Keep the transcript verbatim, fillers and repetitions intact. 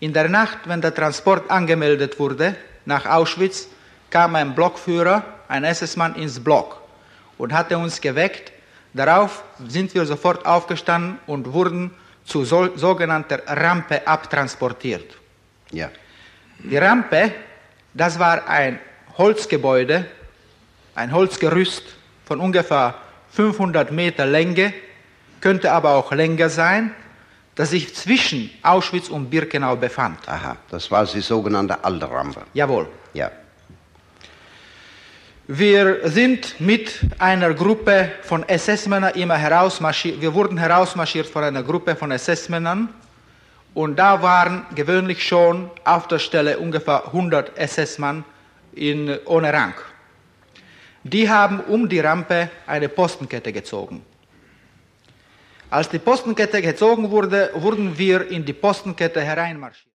In der Nacht, wenn der Transport angemeldet wurde nach Auschwitz, kam ein Blockführer, ein S S-Mann ins Block und hatte uns geweckt. Darauf sind wir sofort aufgestanden und wurden zu so, sogenannter Rampe abtransportiert. Ja. Die Rampe, das war ein Holzgebäude, ein Holzgerüst von ungefähr fünfhundert Meter Länge, könnte aber auch länger sein, das sich zwischen Auschwitz und Birkenau befand. Aha, das war die sogenannte alte Rampe. Jawohl. Ja. Wir sind mit einer Gruppe von S S-Männern immer herausmarschiert. Wir wurden herausmarschiert von einer Gruppe von S S-Männern und da waren gewöhnlich schon auf der Stelle ungefähr hundert S S-Mann in, ohne Rang. Die haben um die Rampe eine Postenkette gezogen. Als die Postenkette gezogen wurde, wurden wir in die Postenkette hereinmarschiert.